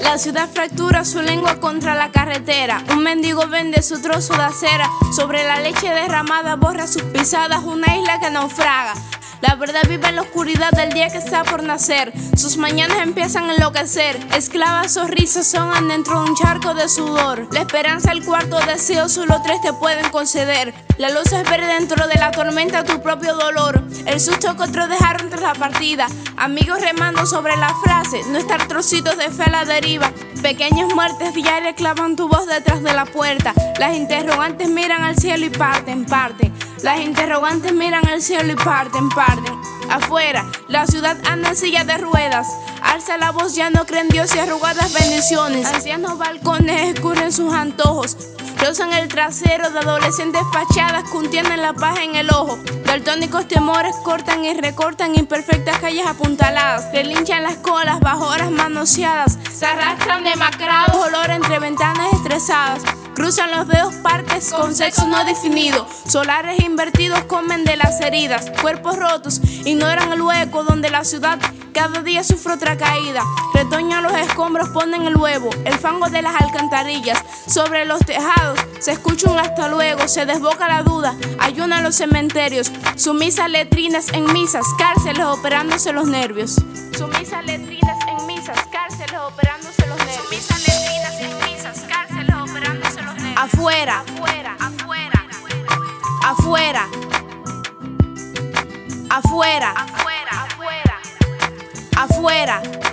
La ciudad fractura su lengua contra la carretera. Un mendigo vende su trozo de acera. Sobre la leche derramada borra sus pisadas. Una isla que naufraga. La verdad vive en la oscuridad del día que está por nacer. Sus mañanas empiezan a enloquecer. Esclavas o risas sonan dentro de un charco de sudor. La esperanza, el cuarto deseo, solo 3 te pueden conceder. La luz es ver dentro de la tormenta tu propio dolor. El susto que otros dejaron tras la partida. Amigos remando sobre la frase. No estar trocitos de fe a la deriva. Pequeñas muertes diarias clavan tu voz detrás de la puerta. Las interrogantes miran al cielo y parten. Las interrogantes miran al cielo y parten. Afuera, la ciudad anda en silla de ruedas. Alza la voz, ya no creen Dios y arrugadas bendiciones. Ancianos balcones escurren sus antojos. Rozan el trasero de adolescentes fachadas, contienen la paja en el ojo. Daltónicos temores cortan y recortan imperfectas calles apuntaladas. Relinchan las colas bajo horas manoseadas. Se arrastran demacrados, olor entre ventanas estresadas. Cruzan los dedos partes con sexo no definido. Solares invertidos comen de las heridas. Cuerpos rotos ignoran el hueco donde la ciudad cada día sufre otra caída. Retoñan los escombros, ponen el huevo. El fango de las alcantarillas. Sobre los tejados se escucha un hasta luego. Se desboca la duda, ayunan los cementerios. Sumisas letrinas en misas, cárceles operándose los nervios. Sumisas letrinas en misas, cárceles operándose los nervios. Sumisas letrinas en misas, cárceles operándose los nervios. Afuera, afuera, afuera, afuera, afuera, afuera.